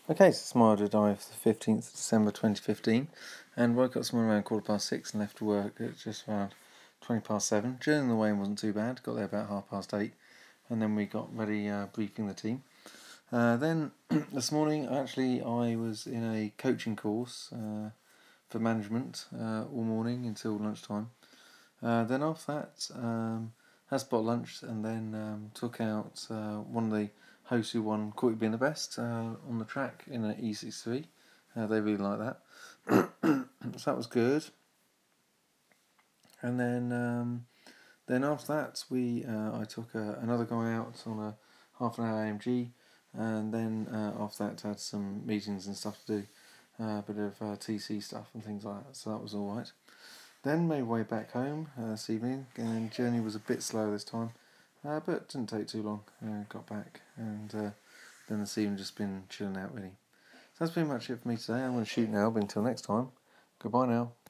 Okay, so it's my order dive for the 15th of December 2015, and woke up somewhere around 6:15 and left work at just around 7:20. Journey on the way wasn't too bad, got there about 8:30, and then we got ready briefing the team. Then this morning, actually, I was in a coaching course for management all morning until lunchtime. Then after that, had spot lunch and then took out one of the hosts who won Caught You Being the Best on the track in an E63. They really like that. So that was good. And then after that, I took another guy out on a half an hour AMG, and then after that, had some meetings and stuff to do, a bit of TC stuff and things like that. So that was all right. Then made way back home this evening, and journey was a bit slow this time, but didn't take too long. Got back, and then this evening just been chilling out really. So that's pretty much it for me today. I'm going to shoot now, but until next time, goodbye now.